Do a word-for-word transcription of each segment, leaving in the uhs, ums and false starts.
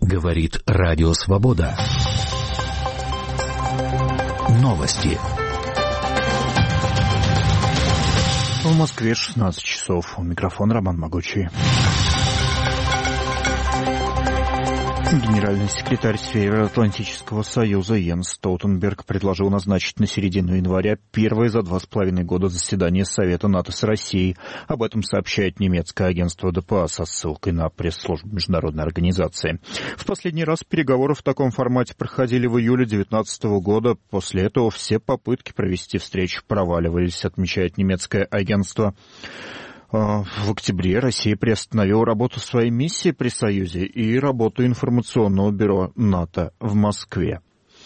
Говорит Радио Свобода. Новости. В Москве шестнадцать часов. У микрофона Роман Могучий. Генеральный секретарь Североатлантического союза Йенс Столтенберг предложил назначить на середину января первое за два с половиной года заседание Совета НАТО с Россией. Об этом сообщает немецкое агентство ДПА со ссылкой на пресс-службу международной организации. В последний раз переговоры в таком формате проходили в июле две тысячи девятнадцатого года. После этого все попытки провести встречу проваливались, отмечает немецкое агентство. В октябре Россия приостановила работу своей миссии при Союзе и работу информационного бюро НАТО в Москве.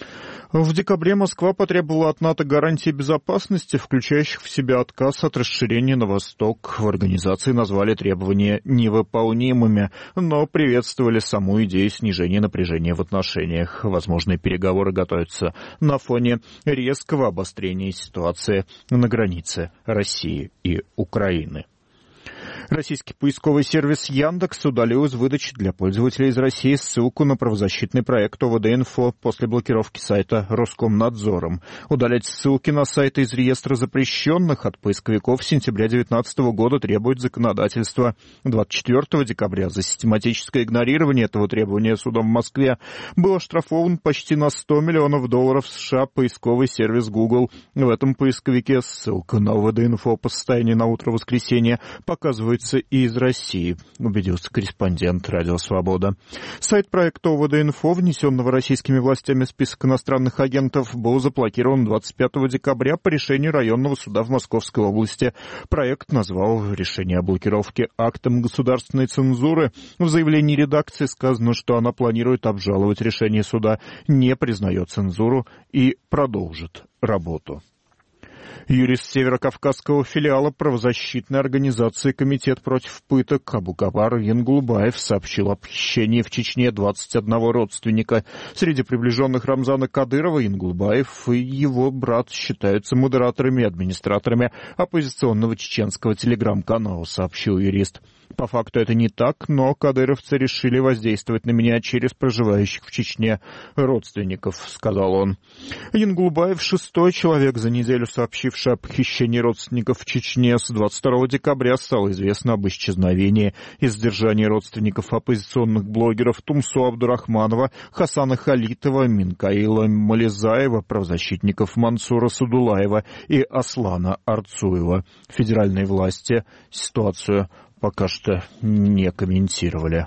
В декабре Москва потребовала от НАТО гарантий безопасности, включающих в себя отказ от расширения на восток. В организации назвали требования невыполнимыми, но приветствовали саму идею снижения напряжения в отношениях. Возможные переговоры готовятся на фоне резкого обострения ситуации на границе России и Украины. Российский поисковый сервис Яндекс удалил из выдачи для пользователей из России ссылку на правозащитный проект ОВД-Инфо после блокировки сайта Роскомнадзором. Удалять ссылки на сайты из реестра запрещенных от поисковиков с сентября две тысячи девятнадцатого года требует законодательство. двадцать четвёртого декабря за систематическое игнорирование этого требования судом в Москве был оштрафован почти на сто миллионов долларов США поисковый сервис Google. В этом поисковике ссылка на ОВД-Инфо по состоянию на утро воскресенья показывает и из России, убедился корреспондент «Радио Свобода». Сайт проекта ОВД-Инфо, внесенного российскими властями в список иностранных агентов, был заблокирован двадцать пятого декабря по решению районного суда в Московской области. Проект назвал решение о блокировке актом государственной цензуры. В заявлении редакции сказано, что она планирует обжаловать решение суда, не признает цензуру и продолжит работу. Юрист северокавказского филиала правозащитной организации «Комитет против пыток» Абукабар Янгулбаев сообщил о похищении в Чечне двадцать одного родственника. Среди приближенных Рамзана Кадырова Янгулбаев и его брат считаются модераторами и администраторами оппозиционного чеченского телеграм-канала, сообщил юрист. По факту это не так, но кадыровцы решили воздействовать на меня через проживающих в Чечне родственников, сказал он. Янгулбаев шестой человек за неделю, сообщивший о похищении родственников в Чечне. С двадцать второго декабря стало известно об исчезновении и задержании родственников оппозиционных блогеров Тумсо Абдурахманова, Хасана Халитова, Минкаила Мализаева, правозащитников Мансура Садулаева и Аслана Арцуева. Федеральные власти ситуацию пока что не комментировали.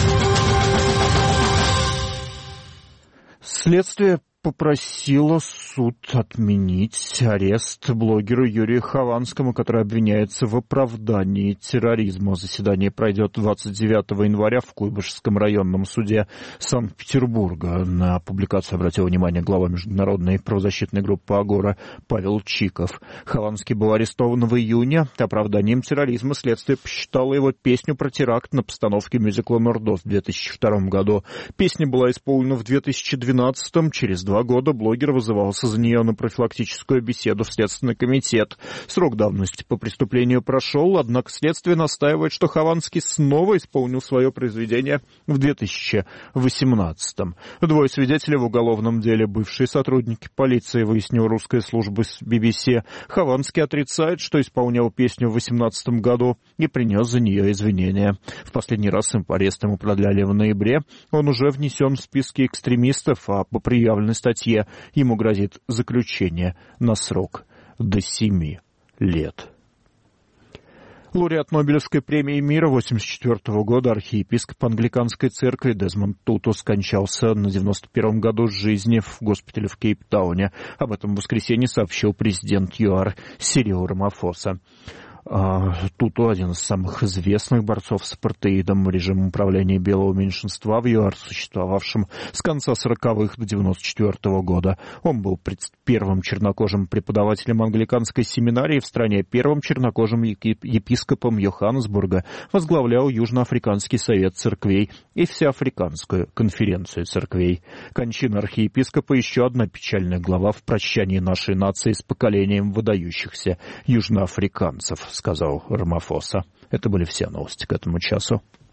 Следствие попросила суд отменить арест блогеру Юрию Хованскому, который обвиняется в оправдании терроризма. Заседание пройдет двадцать девятого января в Куйбышевском районном суде Санкт-Петербурга. На публикацию обратил внимание глава международной правозащитной группы «Агора» Павел Чиков. Хованский был арестован в июне. Оправданием терроризма следствие посчитало его песню про теракт на постановке мюзикла «Нордост» в две тысячи втором году. Песня была исполнена в две тысячи двенадцатом. Через два года блогер вызывался за нее на профилактическую беседу в Следственный комитет. Срок давности по преступлению прошел, однако следствие настаивает, что Хованский снова исполнил свое произведение в две тысячи восемнадцатом. Двое свидетелей в уголовном деле, бывшие сотрудники полиции, выяснила русская служба с би би си. Хованский отрицает, что исполнял песню в две тысячи восемнадцатом году и принес за нее извинения. В последний раз арест ему продляли в ноябре. Он уже внесен в списки экстремистов, а по предъявленной статье ему грозит заключение на срок до семи лет. Лауреат Нобелевской премии мира восемьдесят четвёртого года, архиепископ англиканской церкви Дезмонд Туту скончался на девяносто первом году жизни в госпитале в Кейптауне. Об этом в воскресенье сообщил президент ЮАР Сирил Рамафоса. Туту один из самых известных борцов с апартеидом, режимом управления белого меньшинства в ЮАР, существовавшим с конца сороковых до девяносто четвёртого года. Он был первым чернокожим преподавателем англиканской семинарии в стране, первым чернокожим епископом Йоханнесбурга, возглавлял Южноафриканский совет церквей и Всеафриканскую конференцию церквей. Кончина архиепископа — еще одна печальная глава в прощании нашей нации с поколением выдающихся южноафриканцев, сказал Рамафоса. Это были все новости к этому часу.